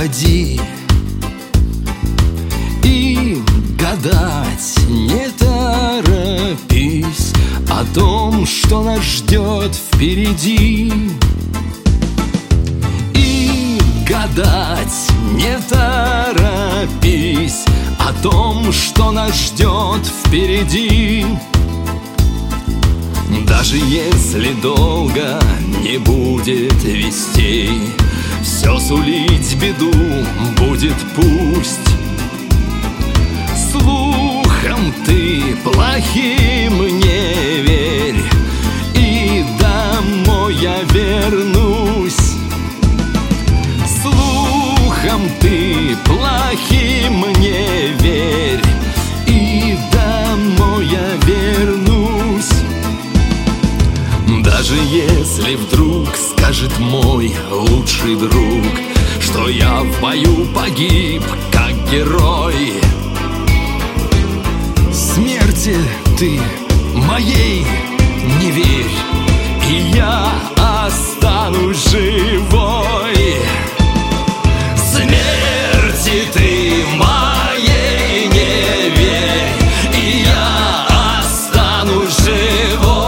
ходи и гадать не торопись о том, что нас ждет впереди. И гадать не торопись о том, что нас ждет впереди. Даже если долго не будет вестей, все сулить беду будет пусть. Слухом ты плохим не верь, и домой я вернусь. Слухом ты плохим не верь, и домой я вернусь. Даже если вдруг скажет мой лучший друг, что я в бою погиб как герой, смерти ты моей не верь, и я останусь живой. Смерти ты моей не верь, и я останусь живой.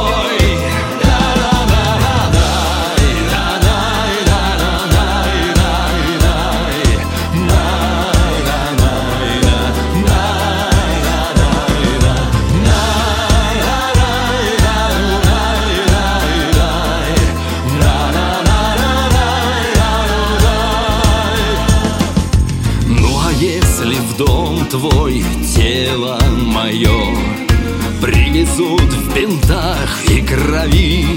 Если в дом твой тело мое привезут в бинтах и крови,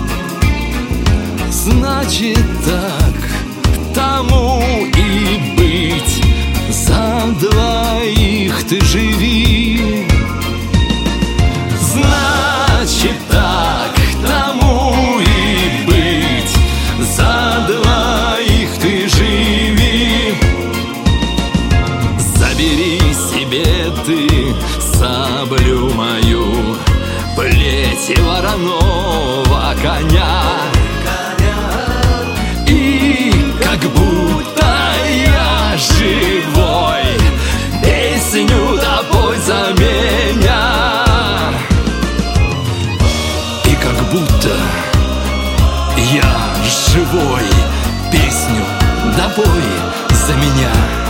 значит так тому и быть, за двоих ты живи. Значит так тому и быть, за двоих ты живи. Забери себе ты саблю мою, плеть и вороного коня, и как будто я живой песню допой за меня. И как будто я живой песню допой за меня.